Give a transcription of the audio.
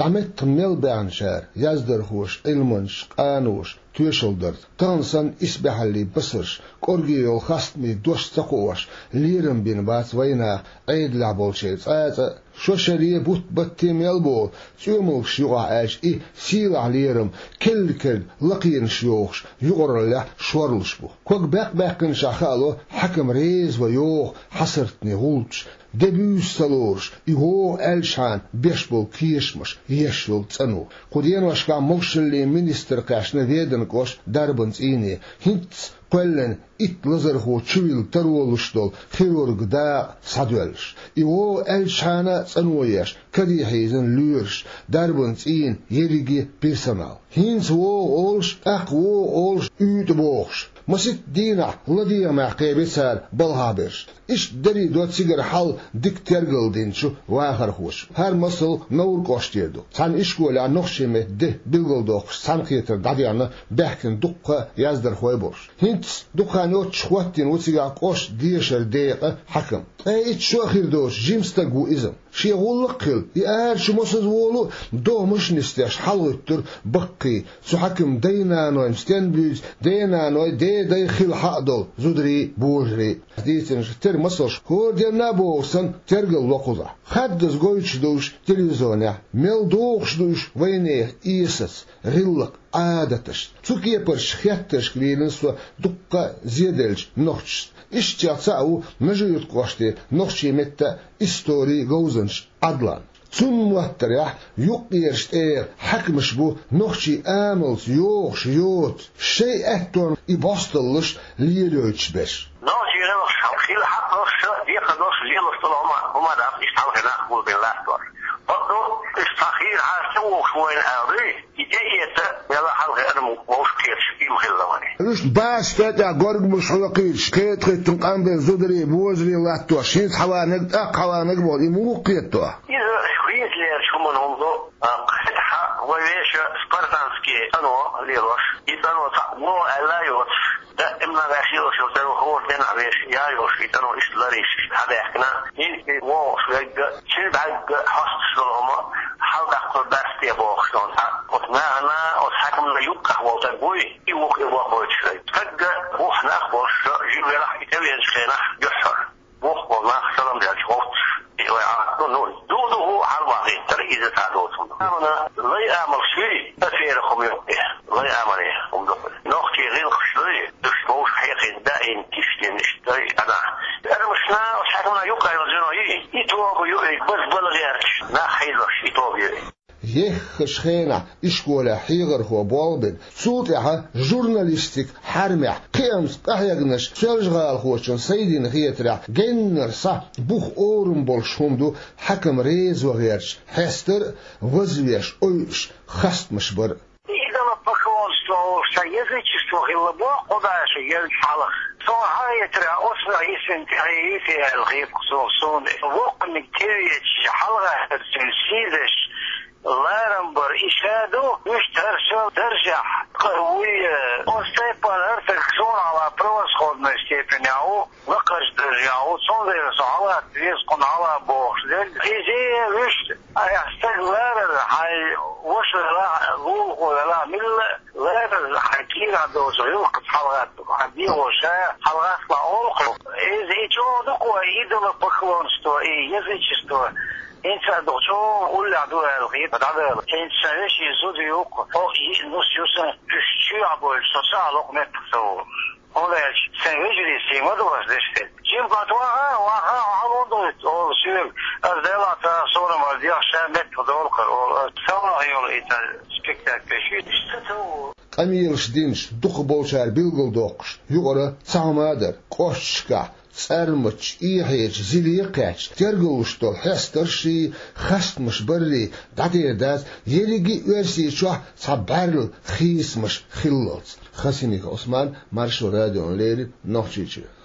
دعمت ميل بانشار يزدر خوش علمنش قانوش تيشلدر تانسن اسبح اللي بسرش كورجيو خاستمي دوش تقوش ليرم بين بات وينا عيد لعبول شيء شو شريه بوت بتيم يلبول تيومل شيوع عاش سيلع ليرم كل لقين شيوخش يغر له شورلش بو كوك باقن شاخالو حكم ريز ويوخ حصرتني غولش دبيوس سلورش يهو الشان بيشبل كيشمش يشل تنو قدين وشكا موشلي منستر قاشنا فيدن كوش دربنز إيني هنتس قلن لزر هو تشويل ترولشتول خيرورغ دا صدولش يهو الشانا تنويش كدي حيزن لورش دربنز إين يريجي بيرسونال هنس هو أولش أقوى أولش يتبوخش مسيت دينا لديا مع قيبسار بالهابرش إيش دري دوت سيجر حال ديك ترجل دينشو واخر خوش هر مسل نور قاشتيردو سان إشكول عن نخشمه ده بلغل دوخش سان خيتر داديانا بحكن دقة يزدر خويبوش هنتس دقة نوت شواتين وتسيجا قوش ديشر دقيقة حكم اي شو اخير دوش جيمستاقو إزم شي غلقل يقال شو مسد وولو دو مش نستيش حلوتر بقي سو حكم دينا نوين ستنبيز دينا نوين دي خيل حقدل زودري بورجري ديتن تر مسلش كور دي نابوسن ترجل وقوزا خدز قويتش دوش تلفزيونيا ميل دوخش دوش وينيه إيسس غلق عادتش تسوكي برش خياتش كلينسو دقة زيدلش نوخش إيش تياتساو نجيوت قوشتي نوخشي متى إستوري غوزنش عدلان ثم وتريح يقيرش حكمش بو نوخشي آملس يوخش يوت شيء أهتون يباستلش ليلوش بش نوخشي غلش خيل حق نوخش دي قدوش ليلوش طول هما دا يشتغل هنا قول بالله برضو استخير عاشوه شوين أري يجيت يلا حلقة أنا موش كيرش إيم خلواني ليش باش تاع قرب مش حلقيش كيت تنقام بزودري بوزري لاتو شيت حوانق حوانق بول يمو قيتو إذا شويت لي شو من هم ذو قحة ويش سبارتانسكي أنا ليروش يتنو مو ألايوت ده إما غاشيو شو تنو هو دين عبيش يا يوش يتنو إيش لاريش هذا يحكنا يمكن مو شوية شيل بعد حصل شلوما حلقة برستي بوخشون وتنا أنا وتحكم يوقع وتقوي يوق يوقع شيء فجأة بوح ناخوش جيب راح يتبين شينا يحر بوح والله سلام ده شوت نقول دوده على الواقع ترى إذا تعدوتهم أنا لا يعمل شيء أثيرهم يوقع لا يعمل هم دخل نختي غير خشري دشوش حقيقي دائم تشتين اشتري أنا مش نا وحكمنا يوقع الجنوي يتوب يوقع بس بلغيرش نا حيلوش يتوب يوقع يخش خينا إشكولا حيغر هو بالبن صوتها جورناليستيك حرمع قيمس قهيغنش سيرجغال خوشن سيدين غيترع جنر صح بوخ أورم بولشومدو حكم ريز وغيرش حستر وزويش أيش خست مشبر إذا ما بخونستو سيزيكستو غلبو قداش يلحلخ صوحاية رأسنا يسن تغييثي الغيب خصوصون وقت نكتيريتش حلغة تنسيدش لارمبر إشادو مش ترجع قوية وستيبان ارتكسون على بروس خودنا ستيبان يعو لقش درجعو صندر صعوات ريسقن على بوخش دل إيزي وشت أيحستق لارر حي وشت غولق ولا مل لارر حكير عدو صغيوق حلغات حدي وشايا حلغات لأولق إيزي جو دقوا إيدو لبخلونستو يزيشستو إنت دكتور ولا عدو الغيب هذا إنت سنش يزود يوق أو نص يوسن تشجع أبو السوسة لقمة تو هذا سنجري سيما دوس دشت جيم قطوها وها عمود أو سير أردلا تصور مرديا شامت تدور كرول سوا يول إنت سبيكتاك بشيء تشتتو قميل شدينش دق بوشار بيلغل دوقش يقرأ تعمادر قشكا سرمتش إيحيش زليقاتش ترغوشتو حسترشي خست مش بري دادير داز يليجي ويرسي شوح صبارل خيس مش خلوت خسينيك عثمان مارشو راديو ليري نوخشيشي